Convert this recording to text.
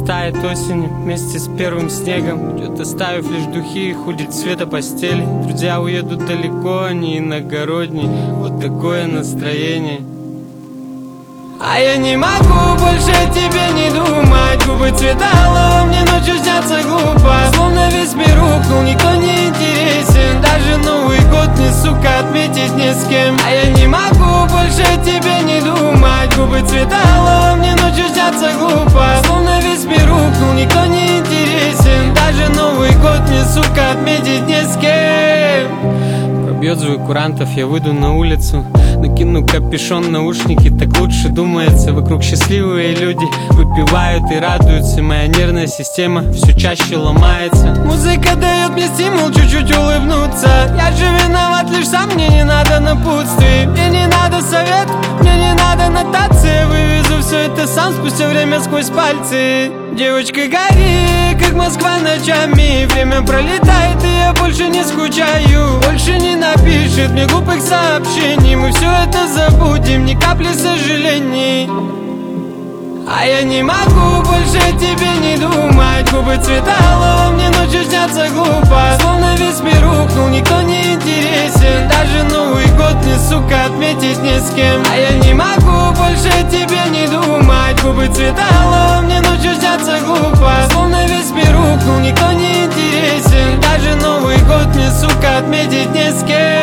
растает осенью вместе с первым снегом. Идет, оставив лишь духи и ходит цвета постели. Друзья уедут далеко, они иногородние. Вот такое настроение. А я не могу больше о тебе не думать. Губы цвета алого, мне ночью снятся глупо. Словно весь мир рухнул, никто не интересен. Даже Новый год мне, сука, отметить не с кем. А я не могу больше о тебе не думать. Губы цвета алого, мне ночью снятся глупо. Словно весь мир рухнул, никто не интересен. Даже Новый год мне, сука, отметить не с кем. Пробьет звук курантов, я выйду на улицу. Накину капюшон, наушники, так лучше думается. Вокруг счастливые люди выпивают и радуются. Моя нервная система все чаще ломается. Музыка дает мне стимул чуть-чуть улыбнуться. Я же виноват лишь сам, мне не надо напутствий. Мне не надо совет, мне не надо нотации. Вывезу все это сам спустя время сквозь пальцы. Девочка, гори, как Москва ночами. Время пролетает, и я больше не скучаю. Больше не напишет мне глупых сообщений. Мы все это забудем, ни капли сожалений. А я не могу больше о тебе не думать. Губы цвета алого, мне ночью снятся глупо. Словно весь мир рухнул, никто не интересен. Даже Новый год мне, сука, отметить не с кем. А я не могу больше о тебе не думать. Губы цвета алого, мне ночью снятся глупо. Словно весь мир рухнул, никто не интересен. Даже Новый год мне, сука, отметить не с кем.